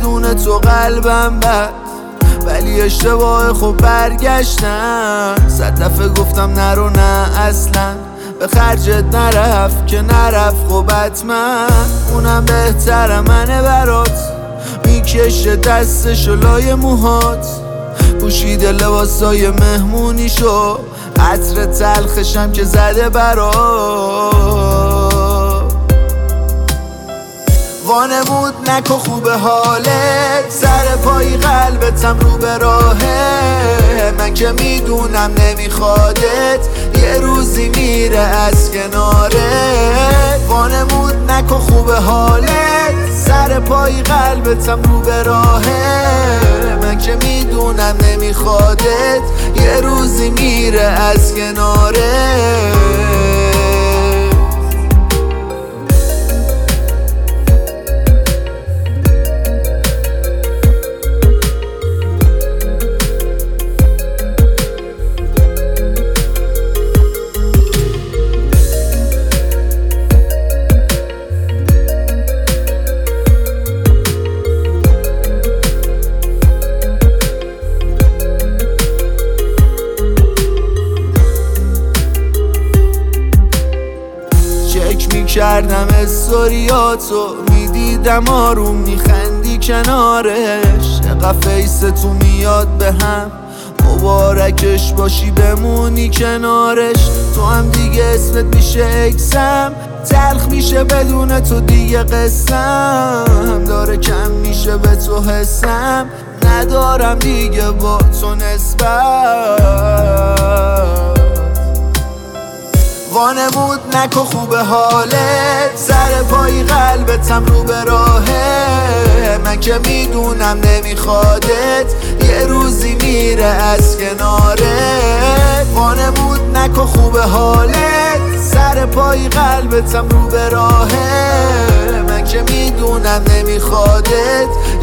بدون تو قلبم بد، ولی اشتباه خوب برگشتم. 100 دفعه گفتم نرو نه اصلا، به خرجت نرفت که نرفت خب حتما. اونم بهتره منه برات، میکشه دستشو لای موهات، پوشیده لباسای مهمونیشو، عطر تلخشم که زده برات. وانمود نکن خوب حالت، سر پای قلبتم رو به راهه. من که میدونم نمیخوادت، یه روزی میره از کنارت. وانمود نکن خوب حالت، سر پای قلبتم رو به راهه. من که میدونم نمیخوادت، یه روزی میره از کنارت. میکردم استوریاتو، میدیدم آروم میخندی کنارش. چقدر فیس تو میاد به هم، مبارکش باشی بمونی کنارش. تو هم دیگه اسمت میشه اکسم، تلخ میشه بدون تو دیگه قسم. داره کم میشه به تو حسم، ندارم دیگه با تو نسبت. وانمود نکن خوب حالت، سر پای قلبتم رو به راهه. من که میدونم نمیخوادت، یه روزی میره از کنارت. وانمود نکن خوب حالت، سر پای قلبتم رو به راهه. من که میدونم نمیخوادت،